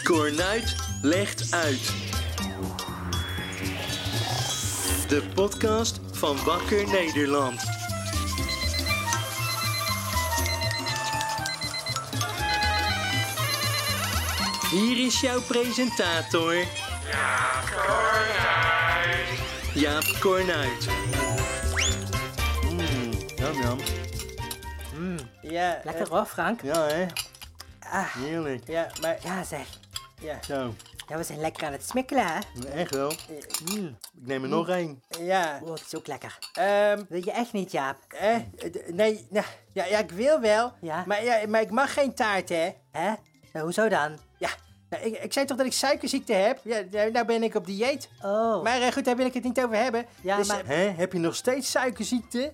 Kornuit legt uit. De podcast van Wakker Nederland. Hier is jouw presentator, Jaap Kornuit. Jam. Ja, Lekker hoor, Frank. Ja, hè? Heerlijk. Ja, maar... Ja, zeg. Ja. Zo, Ja, we zijn lekker aan het smikkelen, hè? echt wel. Ik neem er nog één. Ja. Oh, het is ook lekker. Ehm Wil je echt niet, Jaap? nee, nou, ja, ik wil wel. Ja. Maar ik mag geen taart, hè? Hè? Nou, hoezo dan? Ja, nou, ik zei toch dat ik suikerziekte heb? Ja, nou ben ik op dieet. Oh. Maar goed, daar wil ik het niet over hebben. Ja, dus, maar- Hè? Heb je nog steeds suikerziekte?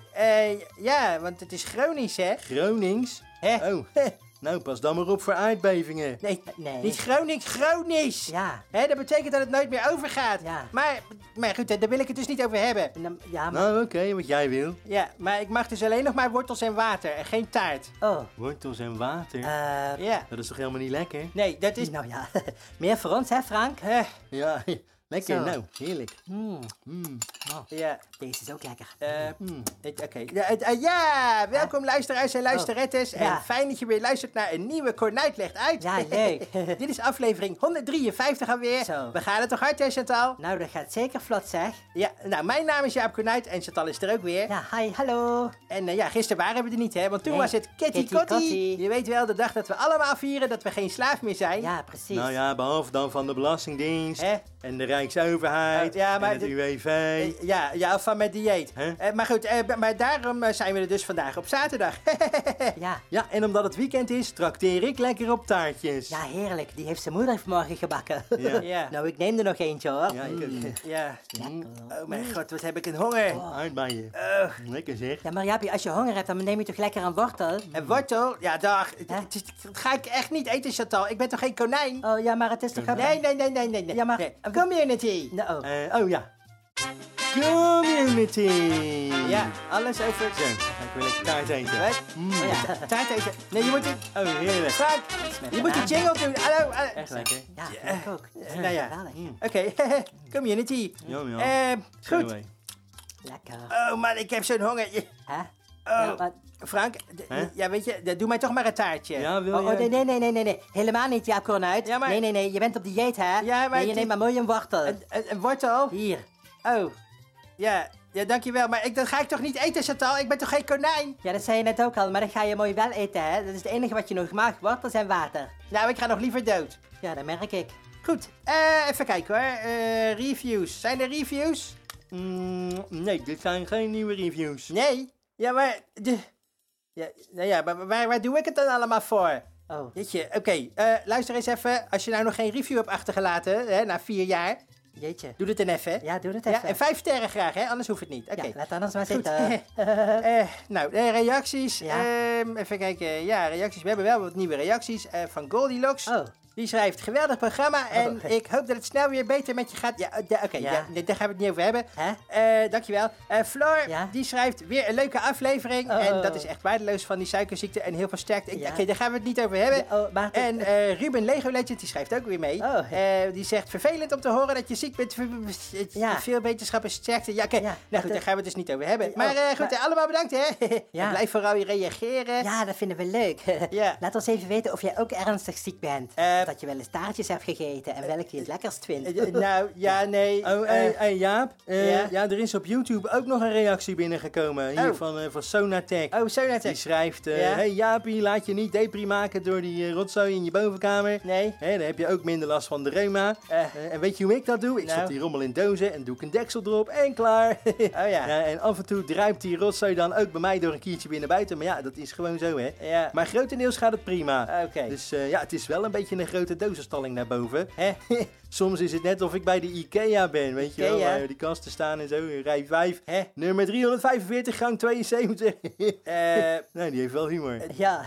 ja, want het is chronisch, hè? Gronings? Hè? Oh, nou pas dan maar op voor aardbevingen. Nee, Nee. niet chronisch, chronisch. Ja. Hè, dat betekent dat het nooit meer overgaat. Ja. Maar goed, daar wil ik het dus niet over hebben. Ja, maar... Nou, oké, wat jij wil. Ja, maar ik mag dus alleen nog maar wortels en water en geen taart. Oh. Wortels en water. Ja. Dat is toch helemaal niet lekker? Nee, dat is... Nou ja, meer voor ons, hè, Frank? Ja, lekker. Zo. Nou, heerlijk. Ja. Deze is ook lekker. Oké. Ja, welkom luisteraars en luisterettes. En Ja. fijn dat je weer luistert naar een nieuwe Kornuit legt uit. Ja, leuk. Dit is aflevering 153 alweer. Zo. We gaan het toch hard, hè, Chantal? Nou, dat gaat zeker vlot, zeg. Ja, nou, mijn naam is Jaap Kornuit en Chantal is er ook weer. Ja, hi, hallo. En ja, gisteren waren we er niet, hè, want toen Nee, was het Kitty Kitty Kotti. Kotti. Je weet wel, de dag dat we allemaal vieren dat we geen slaaf meer zijn. Ja, precies. Nou ja, behalve dan van de Belastingdienst Hè? en de Rijksoverheid Ja, maar en het UWV. Ja, of van met dieet. Hè? Maar goed, maar daarom zijn we er dus vandaag op zaterdag. Ja. Ja, en omdat het weekend is, trakteer ik lekker op taartjes. Ja, heerlijk. Die heeft zijn moeder vanmorgen gebakken. Ja. Ja. Nou, ik neem er nog eentje, hoor. Ja, ik ook. Ja. Lekker. Oh mijn god, wat heb ik een honger. Aardbeien. Lekker zeg. Ja, maar Jaapie, als je honger hebt, dan neem je toch lekker een wortel? En wortel? Ja, dag. Hè? Dat ga ik echt niet eten, Chantal. Ik ben toch geen konijn? Oh, ja, maar het is toch... Nee. Ja, maar- Nee. Community. Nou, Oh ja. Community. Ja, alles over... Zo, dan ga ik weer lekker taart eten. Wat? oh ja. Taart eten. Nee, je moet het... Oh, heerlijk. Frank, je moet de jingle doen. Hallo. Echt lekker. Ja, ik ook. Nou ja. Geweldig. Oké, community. Jam. Goed. Zo, hé. Lekker. Oh man, ik heb zo'n honger. Hè? Oh, Ja, maar- Frank, Hè? ja, weet je, doe mij toch maar een taartje. Ja, wil Oh, je? nee. Helemaal niet, Jaap Kornuit. Ja, maar- Nee. Je bent op dieet, hè? Ja, maar Nee, je het- neemt maar mooi een wortel. Een wortel? Hier. Oh, ja, dankjewel. Maar dat ga ik toch niet eten, Chantal? Ik ben toch geen konijn? Ja, dat zei je net ook al, maar dat ga je mooi wel eten, hè? Dat is het enige wat je nog mag, wortels en water. Nou, ik ga nog liever dood. Ja, dat merk ik. Goed, even kijken hoor. Reviews. Zijn er reviews? Nee, dit zijn geen nieuwe reviews. Nee. Ja, maar... Ja, nou ja, maar waar doe ik het dan allemaal voor? Oh, Jeetje, oké. Luister eens even. Als je nou nog geen review hebt achtergelaten, hè, na 4 jaar, jeetje. doe dit dan even. Ja, doe het Ja, even. en 5 sterren graag, hè? Anders hoeft het niet. Oké. Ja, laat anders maar Goed. zitten. Nou, reacties. Ja. Even kijken. Ja, reacties. We hebben wel wat nieuwe reacties van Goldilocks. Oh, Die schrijft, geweldig programma en ik hoop dat het snel weer beter met je gaat. Ja, oké, Ja. daar gaan we het niet over hebben. hè? Dankjewel. Floor, Ja. die schrijft weer een leuke aflevering. Oh. En dat is echt waardeloos van die suikerziekte en heel veel sterkte. Ja. Oké, daar gaan we het niet over hebben. Ja, oh, maar- En Ruben Lego Legend, die schrijft ook weer mee. Oh. Die zegt, vervelend om te horen dat je ziek bent. Ja. Veel wetenschap en sterkte. Ja, oké. Ja, Nou dat- goed, daar gaan we het dus niet over hebben. Oh, Maar goed, maar- allemaal bedankt hè. Ja. En blijf vooral reageren. Ja, dat vinden we leuk. Ja. Laat ons even weten of jij ook ernstig ziek bent. Eh, dat je wel eens taartjes hebt gegeten en welke je het lekkerst vindt. Nou, ja, nee. Oh, hey Jaap. Ja? Ja, er is op YouTube ook nog een reactie binnengekomen. Hier Oh. van Sonatech. Oh, zo net. Die schrijft, Ja? hey Jaapie, laat je niet depri maken door die rotzooi in je bovenkamer. Nee. Dan heb je ook minder last van de reuma. En weet je hoe ik dat doe? Ik Nou. stop die rommel in dozen en doe ik een deksel erop en klaar. Oh ja. En af en toe druipt die rotzooi dan ook bij mij door een kiertje weer naar buiten. Maar ja, dat is gewoon zo hè. Ja. Maar grotendeels gaat het prima. Oké. Dus ja, het is wel een beetje een grote dozenstalling naar boven. Hè? Soms is het net of ik bij de IKEA ben, weet je wel. IKEA? Waar die kasten staan en zo, in rij 5. Hè? Nummer 345, gang 72. Nee, die heeft wel humor. Ja.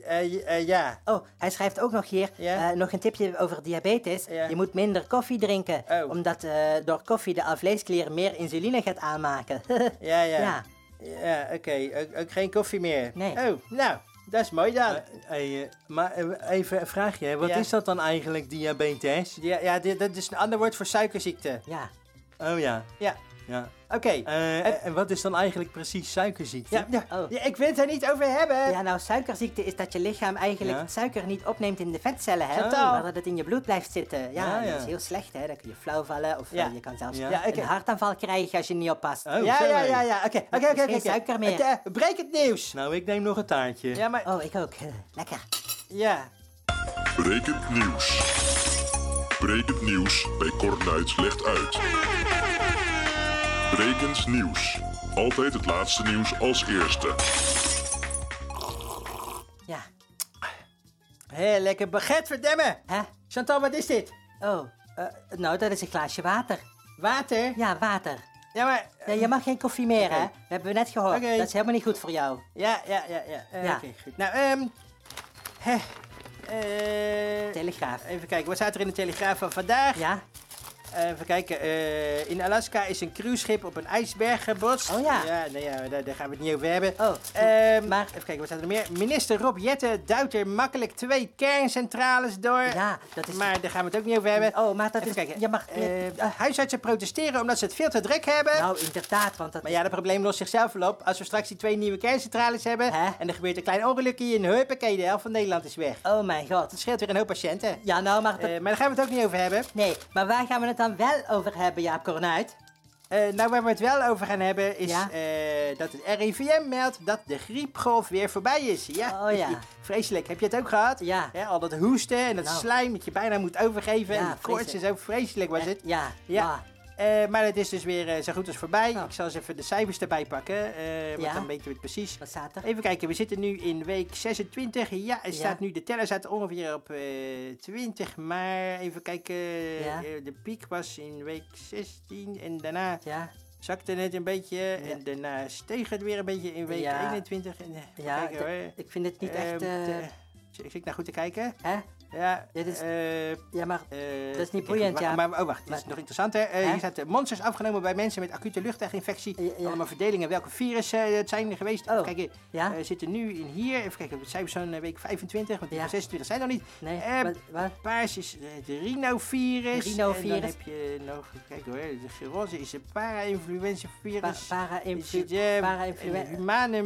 Ja. Oh, hij schrijft ook nog hier, Ja? nog een tipje over diabetes. Ja. Je moet minder koffie drinken, Oh. omdat door koffie de alvleesklier meer insuline gaat aanmaken. Ja. Ja. Ja, oké. Ook geen koffie meer. Nee. Oh, nou. Dat is mooi dan. Maar even een vraagje, hè. Wat Ja. is dat dan eigenlijk, diabetes? Ja, dat is een ander woord voor suikerziekte. Ja. Oh ja. Ja. Ja. Oké. En wat is dan eigenlijk precies suikerziekte? Ja, Oh. ja, ik wil het er niet over hebben. Ja, nou, suikerziekte is dat je lichaam eigenlijk Ja. suiker niet opneemt in de vetcellen, hè? Chantal. Maar dat het in je bloed blijft zitten. Ja, Ja, ja. dat is heel slecht, hè? Dan kun je flauw vallen of Ja. je kan zelfs Ja. Ja, oké. een hartaanval krijgen als je niet oppast. Oh, Ja. Oké. geen suiker meer. Breek het nieuws. Nou, ik neem nog een taartje. Ja, maar... Oh, ik ook. Lekker. Ja. Brekend nieuws. Brekend nieuws bij Cornuit legt uit. Brekend nieuws. Altijd het laatste nieuws als eerste. Ja. Hé, lekker baguette, verdemmen. Hè? Chantal, wat is dit? Oh, nou, dat is een glaasje water. Water? Ja, water. Ja, maar... Ja, je mag geen koffie meer, hè? Dat hebben we net gehoord. Oké. Dat is helemaal niet goed voor jou. Ja. Ja. Oké, goed. Nou, Telegraaf. even kijken, wat staat er in de Telegraaf van vandaag? Ja? Even kijken, in Alaska is een cruiseschip op een ijsberg gebotst. Oh ja. Ja, nee, ja, daar gaan we het niet over hebben. Oh, Maar, even kijken, wat staat er nog meer? Minister Rob Jetten duwt er makkelijk 2 kerncentrales door. Ja, dat is... Maar daar gaan we het ook niet over hebben. Oh, maar dat Even is... kijken. Je mag... Huisartsen protesteren omdat ze het veel te druk hebben. nou, inderdaad, want dat... Maar ja, dat probleem lost zichzelf wel op. Als we straks die 2 nieuwe kerncentrales hebben... Hè? en er gebeurt een klein ongelukje in huppakee, de helft van Nederland is weg. Oh mijn god. Dat scheelt weer een hoop patiënten. Ja, nou, maar... Maar daar gaan we het ook niet over hebben. Nee, maar waar gaan we het dan wel over hebben, Jaap Cornuit? Nou, waar we het wel over gaan hebben is Ja? dat het RIVM meldt dat de griepgolf weer voorbij is. Ja. Oh ja. Vreselijk. Heb je het ook gehad? Ja. Al dat hoesten en dat Nou. slijm dat je bijna moet overgeven. Ja, en die koorts en zo. Vreselijk was het. Ja. Ja. Ah. Maar het is dus weer zo goed als voorbij. Oh. Ik zal eens even de cijfers erbij pakken. Want Ja? dan weten we het precies. Wat staat er? Even kijken, we zitten nu in week 26. Ja, er Ja. staat nu, de teller staat ongeveer op 20. Maar even kijken, Ja. de piek was in week 16. En daarna Ja. zakte het een beetje. En daarna steeg het weer een beetje in week Ja. 21. En, even Ja, kijken, hoor. ik vind het niet echt... Ik zit nou goed te kijken. Hè? Ja, Dit is- Ja, maar... dat is niet ja, boeiend, ja. Maar wacht, dit is nog interessanter. Hier staat monsters afgenomen bij mensen met acute luchtweginfectie. Ja. Allemaal verdelingen welke virus het zijn geweest. Even Oh, kijken, ja? zitten nu in hier. Even kijken, het cijfers van week 25, want die Ja. van 26 zijn nog niet. Nee, wat? Paars is het rhinovirus. Rhinovirus. En dan heb je nog, kijk hoor, de roze is het para-influenza-virus. Para-influenza. Humane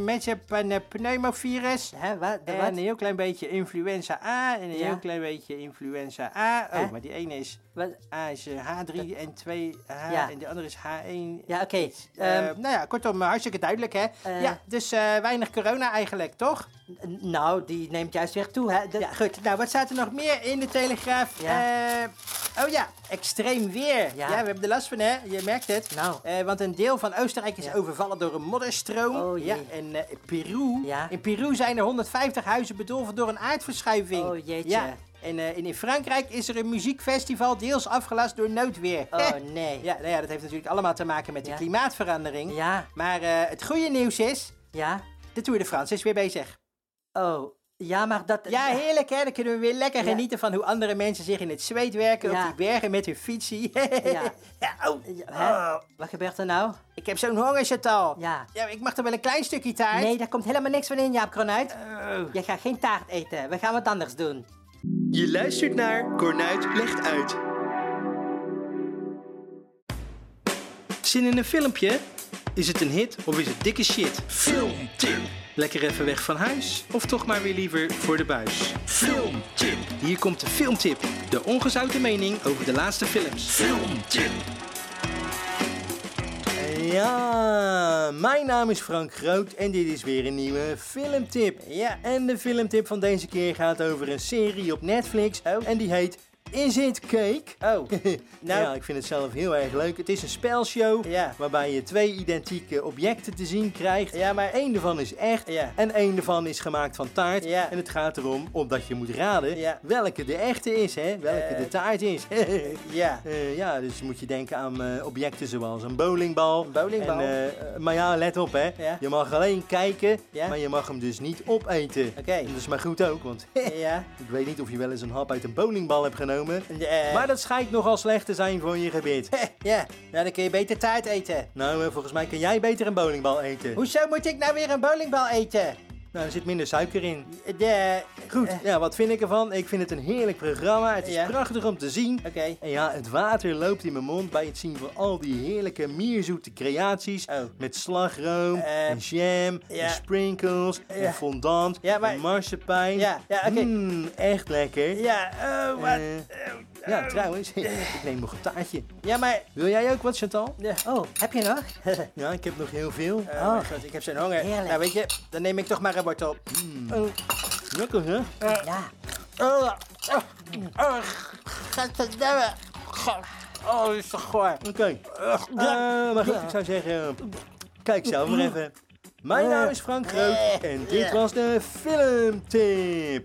pneumovirus. Hè, wat? En Wat? een heel klein beetje influenza A en een Ja. heel klein beetje influenza A. Hè? Oh, maar die ene is Wat? A is H3 en 2 H Ja. en de andere is H1. Ja, oké. Nou ja, kortom, hartstikke duidelijk hè. Ja, dus weinig corona eigenlijk, toch? Nou, die neemt juist weer toe, hè? Ja, goed. Nou, wat staat er nog meer in de Telegraaf? Ja. Oh ja, extreem weer. Ja. we hebben er last van hè, je merkt het. Nou. Want een deel van Oostenrijk is Ja. overvallen door een modderstroom. Oh, jee. ja, en Peru. Ja. In Peru zijn er 150 huizen bedolven door een aardverschuiving. Oh, jeetje. Ja. En in Frankrijk is er een muziekfestival deels afgelast door noodweer. Oh, nee. Ja, nou ja, dat heeft natuurlijk allemaal te maken met de Ja. klimaatverandering. Ja, Maar het goede nieuws is, ja. de Tour de France is weer bezig. Oh, ja, maar dat... Ja, heerlijk hè. Dan kunnen we weer lekker Ja. genieten van hoe andere mensen zich in het zweet werken Ja. op die bergen met hun fietsie. Ja. Ja, oh. Hè? Oh. Wat gebeurt er nou? Ik heb zo'n honger, Chantal. Ja. Ja, ik mag toch wel een klein stukje taart? Nee, daar komt helemaal niks van in, Jaap Cornuit. Oh. Je gaat geen taart eten. We gaan wat anders doen. Je luistert naar Cornuit legt uit. Zin in een filmpje? Is het een hit of is het dikke shit? Filmtip. Lekker even weg van huis of toch maar weer liever voor de buis? Filmtip. Hier komt de filmtip. De ongezouten mening over de laatste films. Filmtip. Ja, mijn naam is Frank Groot en dit is weer een nieuwe filmtip. Ja, en de filmtip van deze keer gaat over een serie op Netflix en die heet Is It Cake? Oh, nou, Ja, ik vind het zelf heel erg leuk. Het is een spelshow Ja. waarbij je 2 identieke objecten te zien krijgt. Ja, maar- één daarvan is echt Ja. en één daarvan is gemaakt van taart. Ja. En het gaat erom omdat je moet raden Ja. welke de echte is, hè? Welke de taart is. ja. Ja, dus moet je denken aan objecten zoals een bowlingbal. Een bowlingbal. En, maar ja, let op hè. Ja. Je mag alleen kijken, Ja. maar je mag hem dus niet opeten. Oké. En dat is maar goed ook, want Ja. ik weet niet of je wel eens een hap uit een bowlingbal hebt genomen. Maar Maar dat schijnt nogal slecht te zijn voor je gebit. ja, nou dan kun je beter taart eten. Nou, volgens mij kan jij beter een bowlingbal eten. Hoezo moet ik nou weer een bowlingbal eten? Nou, er zit minder suiker in. Goed. Ja, wat vind ik ervan? Ik vind het een heerlijk programma. Het is Ja. prachtig om te zien. Oké. En ja, het water loopt in mijn mond bij het zien van al die heerlijke mierzoete creaties. Oh. Met slagroom, en jam, ja. en sprinkles, en fondant, Ja, maar- en marsepein. Ja, oké. Echt lekker. Ja, oh, wat... Ja, trouwens, ik neem nog een taartje. Ja, maar... Wil jij ook wat, Chantal? Oh, heb je nog? Ja, ik heb nog heel veel. Oh, mijn god, ik heb zo'n honger. Heerlijk. Nou, weet je, dan neem ik toch maar een wortel. Lekker, hè? Ja. Gadverdamme. Oh, is toch goor. Oké. Maar goed, ik zou zeggen, kijk zelf maar even. Mijn naam is Frank Groot en dit was de filmtip.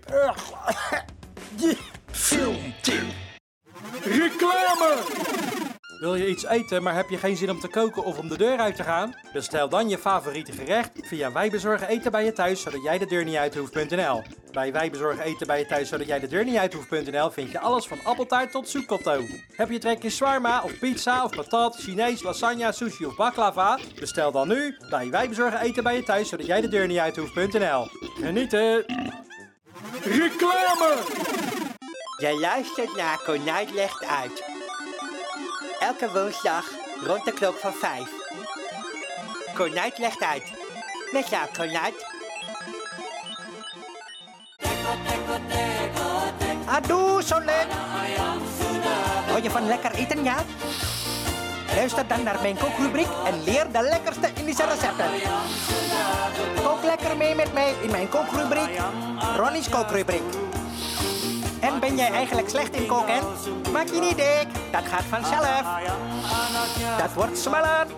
Filmtip. Reclame! Wil je iets eten, maar heb je geen zin om te koken of om de deur uit te gaan? Bestel dan je favoriete gerecht via Wij Bezorgen Eten bij je thuis, zodat jij de deur niet uit hoeft.nl. Bij Wij Bezorgen Eten bij je thuis, zodat jij de deur niet uit hoeft.nl vind je alles van appeltaart tot zoekotto. Heb je trek in shawarma of pizza of patat, Chinees, lasagne, sushi of baklava? Bestel dan nu bij Wij Bezorgen Eten bij je thuis, zodat jij de deur niet uit hoeft.nl. Genieten! Reclame! Je luistert naar Konijn legt uit. Elke woensdag rond de klok van 5. Konijn legt uit. Met jou, Konijn. Aduh, zo leuk. Hou je van lekker eten, ja? Luister dan naar mijn kookrubriek en leer de lekkerste Indische recepten. Kook lekker mee met mij in mijn kookrubriek, Ronnie's kookrubriek. En ben jij eigenlijk slecht in koken? Maak je niet dik, dat gaat vanzelf. Dat wordt smellen.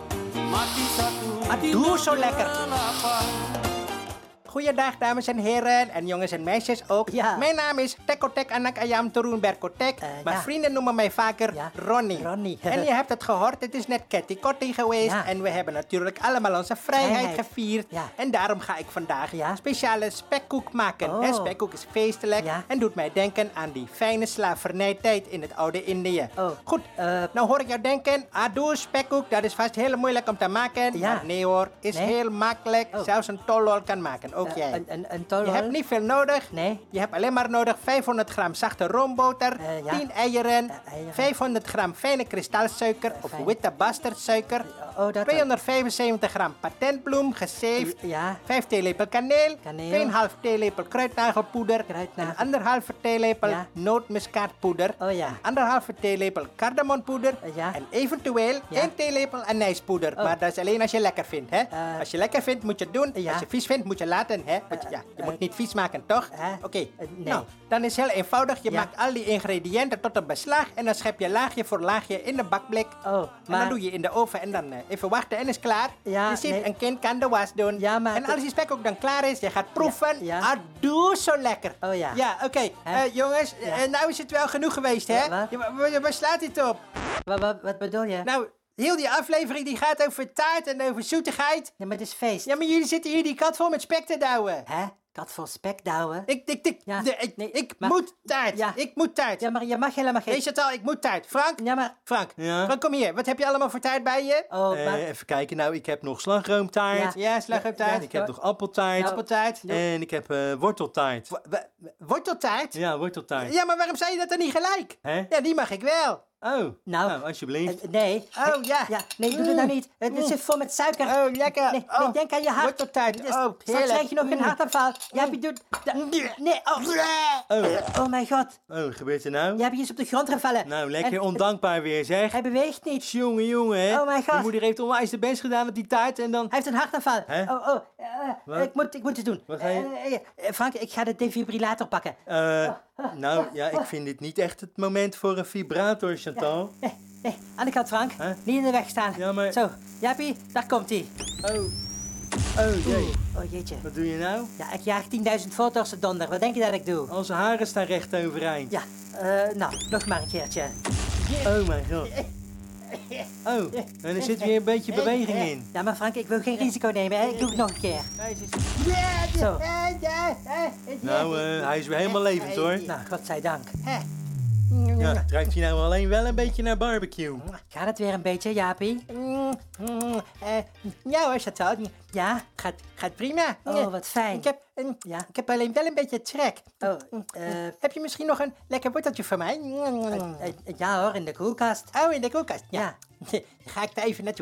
Aduh, zo lekker. Goeiedag, dames en heren en jongens en meisjes ook. Ja. Mijn naam is Tekotek Anak Ayam Turun Berkotek. Maar ja. vrienden noemen mij vaker Ja. Ronnie. Ronnie. En je hebt het gehoord, het is net Ketty Kotti geweest. Ja. En we hebben natuurlijk allemaal onze vrijheid Vrijheid. gevierd. Ja. En daarom ga ik vandaag Ja. speciale spekkoek maken. Oh. Hè, spekkoek is feestelijk Ja. en doet mij denken aan die fijne slavernijtijd in het oude Indië. Oh. Goed, nou hoor ik jou denken, adoe spekkoek, dat is vast heel moeilijk om te maken. Ja. Maar nee hoor, is Nee? heel makkelijk. Oh. Zelfs een tolol kan maken, ook jij. Een tolhol? Je hebt niet veel nodig. Nee. Je hebt alleen maar nodig 500 gram zachte roomboter, Ja. 10 eieren, eieren. 500 gram fijne kristalsuiker of fijne- witte bastardsuiker, Oh, dat 275 gram patentbloem gezeefd, Ja. 5 theelepel kaneel, Kaneel. 2,5 theelepel kruidnagelpoeder, Kruidnagel. en 1,5 theelepel Ja. nootmuskaatpoeder, Oh ja. 1,5 theelepel cardamompoeder Ja. en eventueel Ja. 1 theelepel anijspoeder. Oh. Maar dat is alleen als je lekker vindt, hè? Als je lekker vindt, moet je het doen. Ja. Als je vies vindt, moet je laten, hè? Want je moet niet vies maken, toch? Oké. nee. Nou, dan is heel eenvoudig. Je Ja. maakt al die ingrediënten tot een beslag en dan schep je laagje voor laagje in de bakblik. Oh, En maar- dan doe je in de oven en dan even wachten en is klaar. Ja, je ziet, nee. een kind kan de was doen. Ja, maar en als dat- die spek ook dan klaar is, je gaat proeven. Ja. Adoe, zo lekker. Oh ja. Ja, oké. Hè? Jongens, nou is het wel genoeg geweest, hè? Wat? Ja, waar slaat dit op? Wat bedoel je? Nou, heel die aflevering die gaat over taart en over zoetigheid. Ja, maar het is feest. Ja, maar jullie zitten hier die kat vol met spek te douwen. Hè? Kat vol spek douwen? Ik Nee, maar- moet taart. Ja. Ik moet taart. Ja, maar je mag helemaal geen... Weet je het al? Ik moet taart. Frank? Ja, maar... Frank. Ja? Frank, kom hier. Wat heb je allemaal voor taart bij je? Oh, maar... Even kijken, nou, ik heb nog slagroomtaart. Ja, slagroomtaart. Ik heb nog appeltaart. Appeltaart. En ik heb worteltaart. Worteltaart? Ja, worteltaart. Ja, maar waarom zei je dat dan niet gelijk? Hè? Ja, die mag ik wel. Oh, Nou, alsjeblieft. nee. Oh, ja. Nee, doe dat nou niet. Het zit vol met suiker. Oh, lekker. Nee, Oh, denk aan je hart. worteltaart. Dus Oh, straks heerlijk. krijg je nog een hartaanval. Ja, je doet... Nee, oh mijn god. Oh, wat gebeurt er nou? Je hebt eens op de grond gevallen. Nou, lekker En- ondankbaar weer, zeg. Hij beweegt niet. Jongen, hè? Oh mijn god. Je moeder heeft onwijs de best gedaan met die taart en dan... Hij heeft een hartaanval. Hè? Wat? Ik moet het doen. Wat ga je- Frank, ik ga de defibrillator pakken. Nou, ja, ik vind dit niet echt het moment voor een vibrator, Chantal. Nee, aan de kant, Frank. Hè? Niet in de weg staan. Ja, maar- Zo, Jaapie, daar komt hij. Oh, jee. Oh jeetje. Wat doe je nou? Ja, ik jaag 10.000 foto's de donder. Wat denk je dat ik doe? Al zijn haren staan recht overeind. Ja, nou, nog maar een keertje. Oh mijn god. Oh, en er zit weer een beetje beweging in. Ja, maar Frank, ik wil geen risico nemen, hè. Ik doe het nog een keer. Zo. Nou, hij is weer helemaal levend, hoor. Nou, godzijdank. Ja, het ruikt hier nou alleen wel een beetje naar barbecue. Gaat het weer een beetje, Jaapie? Ja hoor, Chantal. Ja? Gaat prima. Oh, wat fijn. Ik heb alleen wel een beetje trek. Oh, Heb je misschien nog een lekker worteltje voor mij? ja hoor, in de koelkast. Oh, in de koelkast. Ja. Ga ik daar even naartoe.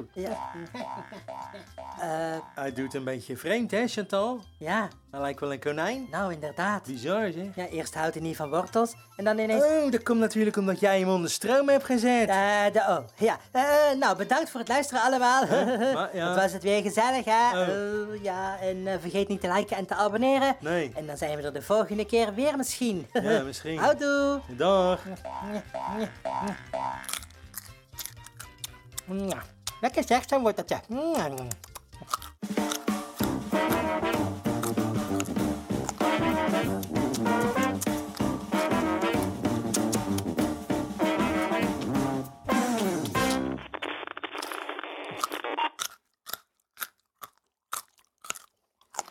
Hij doet een beetje vreemd, hè, Chantal? Ja, Hij lijkt wel een konijn. nou inderdaad. Bizar, zeg. Ja, eerst houdt hij niet van wortels en dan ineens... Oh, dat komt natuurlijk omdat jij hem onder stroom hebt gezet. Ja. Nou, bedankt voor het luisteren allemaal. maar, ja. Het was het weer gezellig, hè? Oh. Ja, en vergeet niet te liken en te abonneren. Nee. En dan zijn we er de volgende keer weer misschien. Ja, misschien. Houdoe. Dag. Lekker zeg, zo'n worteltje.